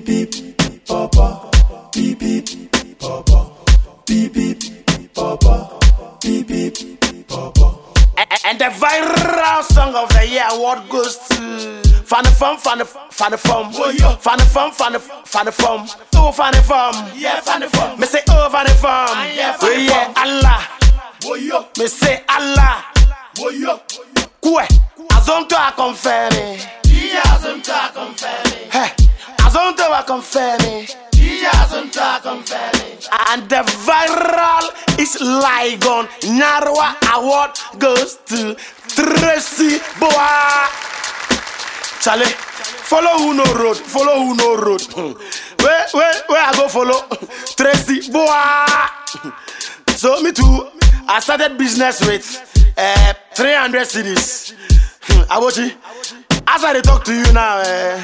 beep, papa, beep beep, papa, beep beep, papa, beep beep, papa. And the viral song of the year award goes to Funny Fum, Funny Fum, Funny Fum, Funny Fum, oh Funny Fum, yeah Funny Fum. Me say oh Funny Fum, yeah Allah. Me say Allah. Kwe, azonto a confirme. Yeah, azonto a confirme. Hey, azonto a confirme. Yeah, azonto a confirme. And the viral is Ligon Nyarwa award goes to Tracy Boa. Charlie, follow who no road. Where I go follow Tracy Boa. So me too, I started business with 300 cities. Abochi, as I talk to you now,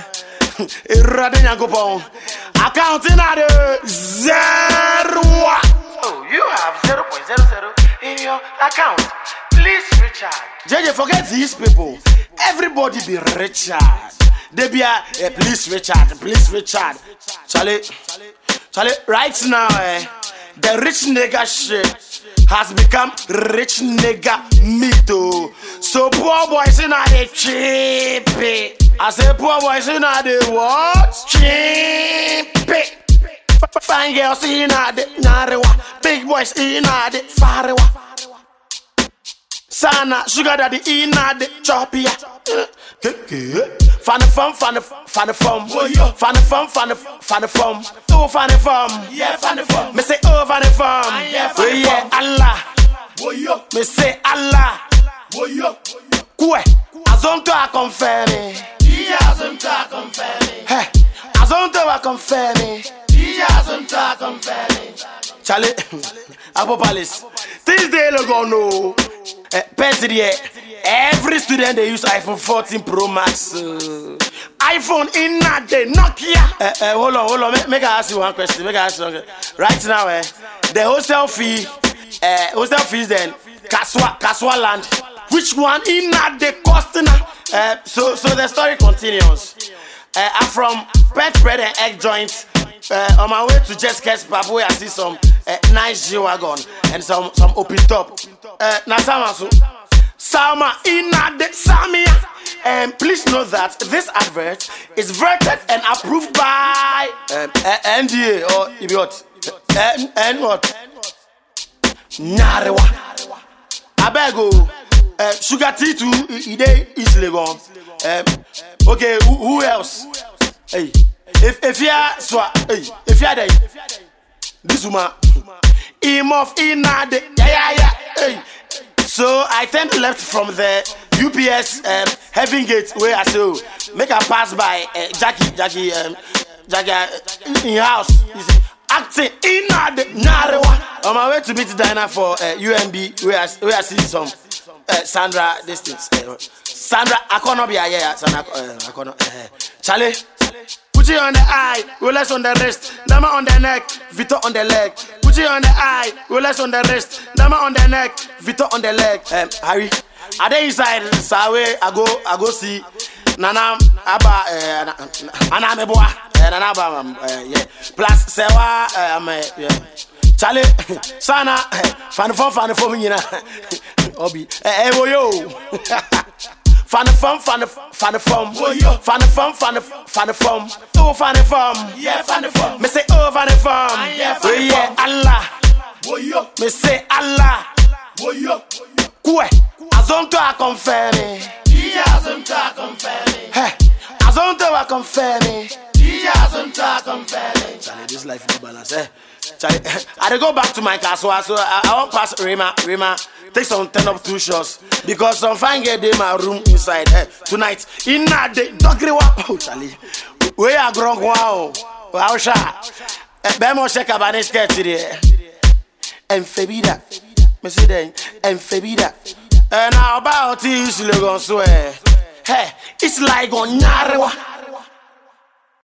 accounting at zero. Oh, you have 0.00 in your account. Please, Richard. JJ, forget these people. Everybody be Richard. They be please, Richard. Charlie, right now, the rich nigga shit has become rich nigga mito. So poor boys in the cheap. I say poor boys in the what? Cheap. Fine girls in the narewa. Big boys in the farewa. Sana sugar daddy in the chopia. Funny Fum, Funny Fum, oh Funny Fum, yeah Funny Fum. Me say oh Funny Fum, yeah Allah. Me say Allah. Kwe, azonto a confirme. Yeah, azonto a confirme. Hey, azonto a confirme. Yeah, azonto a confirme. Charlie, Apple Palace. This day logo no. Every student they use iPhone 14 Pro Max. iPhone in that day, Nokia. Hold on. Make I ask you one question. Right now, the hostel fees then Kaswa land. Which one in that day costing? So the story continues. I'm from Pet Bread and Egg Joint. On my way to Jessica's Pub, where I see some nice G-Wagon and some open top. Sama Inade Samia. Please note that this advert is vetted and approved by NDA or what? And what? Narewa. Abego. Sugar tea too. Ide is Legon. Okay, who else? Hey, if you are there, this woman. Imof Inade. Yeah. Hey. So I turned left from the UPS Heaven Gate where I say make a pass by Jackie in house. He's acting in the Narewa. On my way to meet Dinah for UMB where I see some Sandra distance. Sandra Akonobia, yeah, Sandra Charlie. Put it on the eye, Rolex on the wrist, Nama on the neck, Vito on the leg. Put it on the eye, Rolex on the wrist, Nama on the neck, Vito on the leg. Harry, are they inside? Sawe, I go see Nana Abba, Nana Meboa, Nana Abba, yeah. Plus Sewa, yeah. Charlie, Sana, Funny Fum, you know. Obi, yo. Funny Fum, oh Funny Fum, yeah Funny Fum. Me say oh Funny Fum, yeah Allah. Me say Allah. Kwe, azonto a confirme. Yeah, azonto a confirme. Hey, azonto a confirme. Yeah, azonto a confirme. Charlie, this life is balance, Charlie, I go back to my castle, so I won't pass Rima. Take some 10 up 2 shots because some fine girl in my room inside tonight. In that day, Dogrewa. Oh, Charlie, where are Gronk? Wow, sha. Bemo check a banis get today. And Febida, Missy Day, and Febida. And now about this, you go swear. Hey, it's like on Narewa.